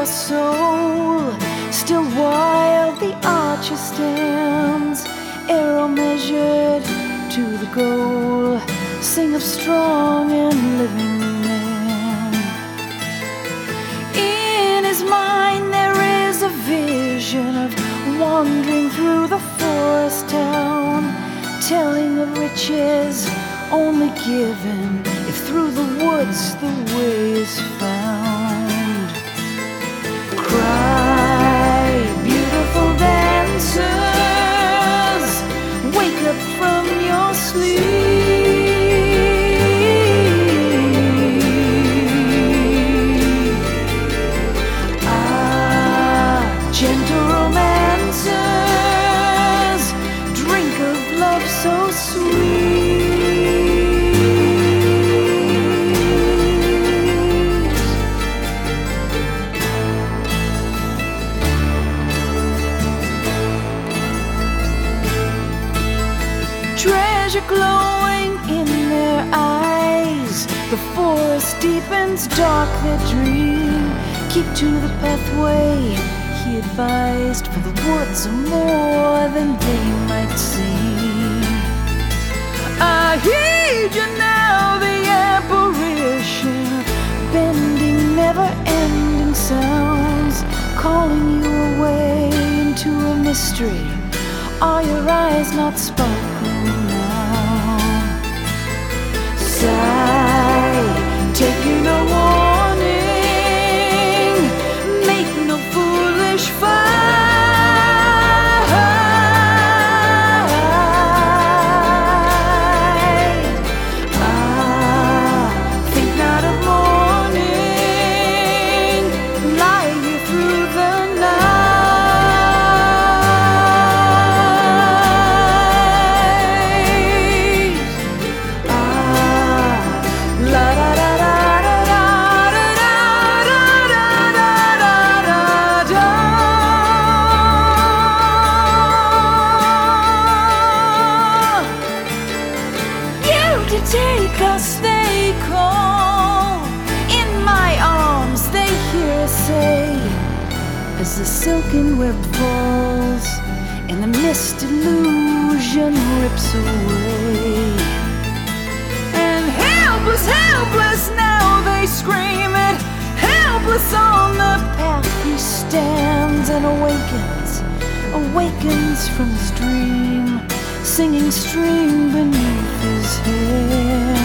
your soul. Still while the archer stands, arrow measured to the goal. Sing of strong and living man. In his mind there is a vision of wandering through the forest town, telling of riches only given if through the woods the way is found. Cry, beautiful dancers, wake up from your sleep. Ah, gentle romancers, drink of love so sweet. Treasure glowing in their eyes, the forest deepens dark their dream. Keep to the pathway, he advised, for the woods are more than they might seem. I heed you now, the apparition, bending never-ending sounds, calling you away into a mystery. Are your eyes not sparkling now? Sigh, taking a warning, make no foolish fight. Ah, think not of morning, lie here through the night. To take us they call, in my arms they hear us say, as the silken web falls and the mist illusion rips away. And helpless, helpless now they scream it, helpless on the path he stands and awakens from his dream, singing stream beneath his hand.